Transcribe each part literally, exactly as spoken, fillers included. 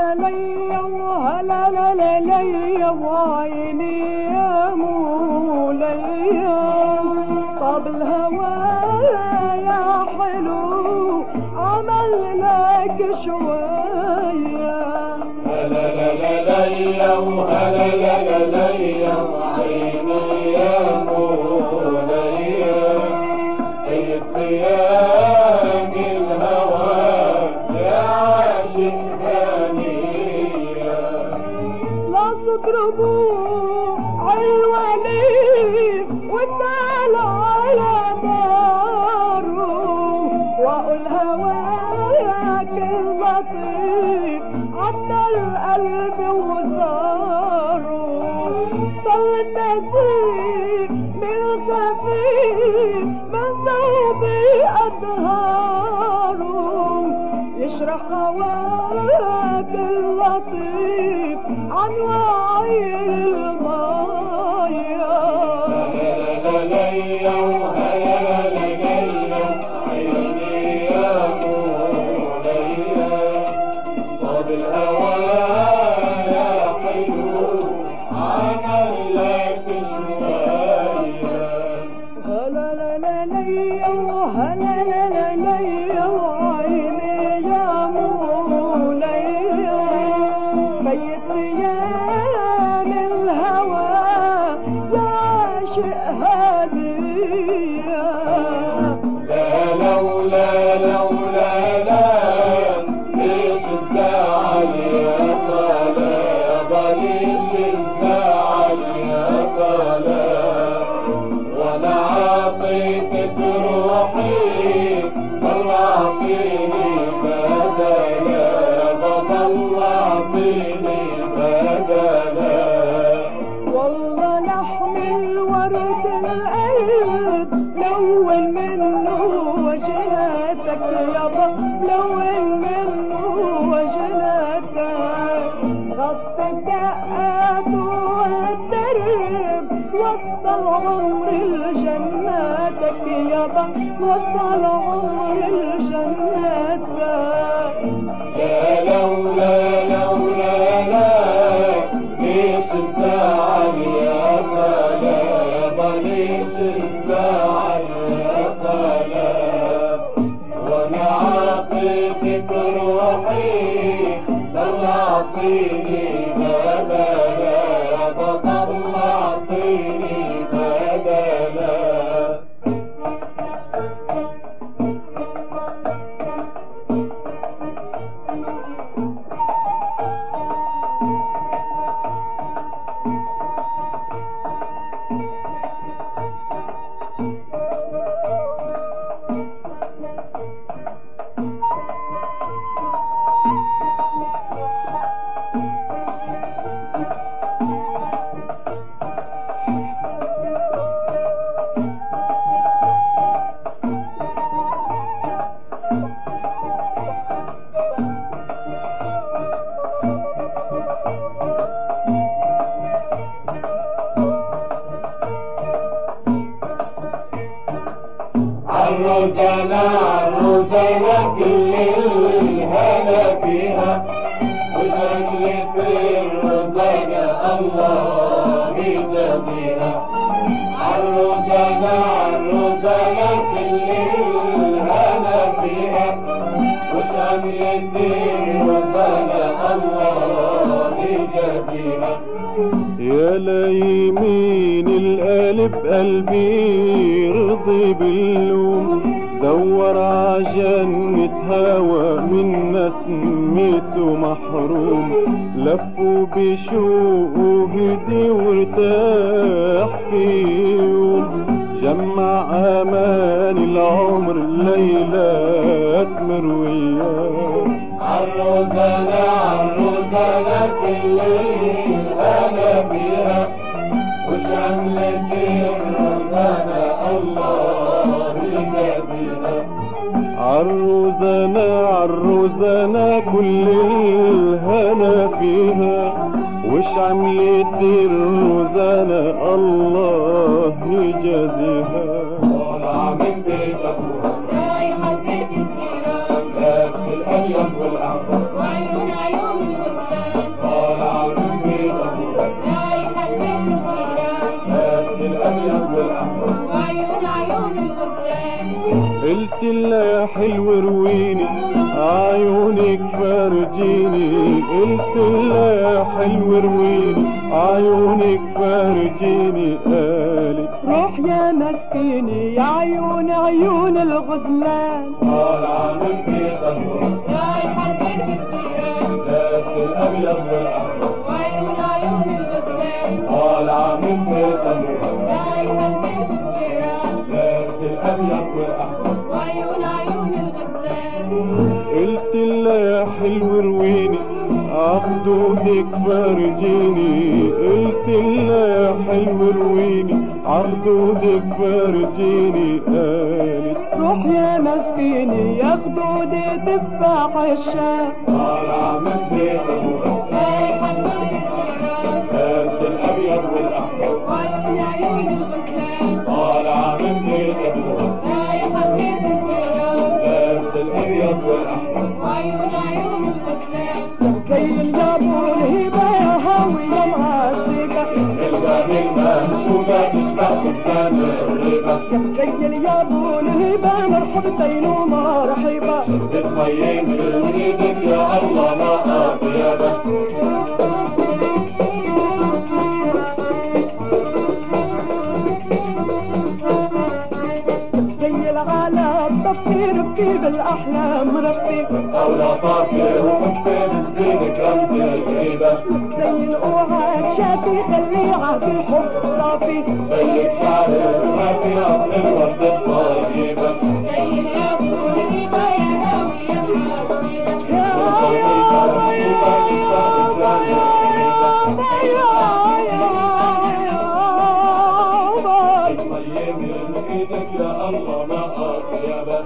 لا لي وهلا لا لا لي وعيني يا مولاي. طب الهوى يا حلو عمل لك شوية. هلا لا لا لي وهلا لا لا لي وعيني يا مولاي. في طياب الهوى يا عاشق هنية. لا تضربوا الولي وتعال على داره. واقول هواك اللطيف عدى القلب وزاره. صلت نسيب بالخفيف من ثوبي أدهاره. يشرح هواك اللطيف عن وعي المايه. هلا لي وهلا لي عيني يا مولاي. طب الهوى يا حلو عمل لك شوية. هلا لا لا لي وهلا لا لا لي وعيني يا مولاي. بيت ريان الهوى يا عاشق هدية. لا لولا لولا لا ليش الزعل يا طلبة. ليش الزعل يا طلبة. وانا عطيتك روحي طلعتيني بدلا. طلعتيني بدلا. والله لحم الورد القلب لون منه وجهتك يابا. لون منه وجهتك. غط الدقات والدرب وصل عمر لجناتك يابا. وصل عمر لجناتك. يا لولا لولا لا ليش الزعل يا طلبة. ليش الزعل يا طلبة. وانا عطيتك روحي طلعتيني بدلا. طلعتيني بدلا. عالرجالة عالرجالة كل الهنا فيها. وشغلة الرجالة الله يجزيها. عالرجالة عالرجالة كل الهنا فيها. وشغلة الرجالة الله يجزيها. يا ليمين القلب قلبي رضي باللوم. دور عجنة هوى من نسمته محروم. لفوا بشوق وهدي وارتاح في يوم. جمع امان العمر ليلات مروية. عالرجالة عالرجالة كل الهنا فيها. وشملة الرجالة الله يجزيها. عالرزانة عالرزانة كل الهنا فيها. وش عملت الرزانة الله يجازيها. طالعة من بيت أبوها رايحة بيت الجيران. لابس الأبيض والأحمر وعيون عيون الغربان. قلت لها يا حلو رويني عيونك فرجيني، قلت لها يا حلو رويني عيونك فرجيني، قالت روح يا مسكيني يا عيون عيون الغزلان، طالعة من بيت النور رايحة لبيت الجيران، لابس الأبيض والأحمر، وعيون عيون الغزلان، طالعة من بيت النور رايحة لبيت الجيران، لابس الأبيض والأحمر، وعيون عيون الغزلان. قلت لها يا حلو رويني عخدودك فرجيني، قلت لها يا حلو رويني عخدودك فرجيني، قالت روح يا مسكيني يا خدودي تفاح الشام، طالعة من بيت النور رايحة لبيت الجيران، لابس الأبيض والأحمر، وعيون عيون الغزلان، طالعة من بيت النور رايحة لبيت الجيران، لابس الأبيض والأحمر، وعيون عيون الغزلان. زي الجابوا الهبة يا هاوية معسكة، الباب المنشوفة تشبه قدام الربا، زي الجابوا الهبة مرحبتين ومرحبا، بتخيم من ايدك يا الله ما أطيبك، زي العالم طفي ربكي بالأحلام ربي، أولى طافي ومكتب سبيلك رمز الغيبة، زي الأوعاد شافي خلي عاد الحب صافي، زيك شعر ما في أصل الورد الطيبة، زي الياقوت الهبة يا هاوية معسكة، يا يا طيب من ايدك يا الله ما أطيبك،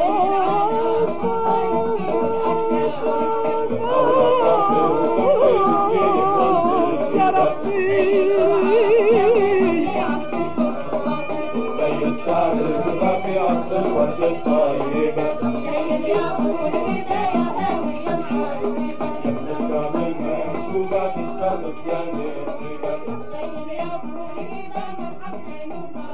يا ربي زيك شعر ما في أصل الورد الطيبة، زي الياقوت الهبة يا هاوية معسكة، الباب المنشوفة تشبه قدام الربا، زي الياقوت الهبة مرحبتين ومرحبا.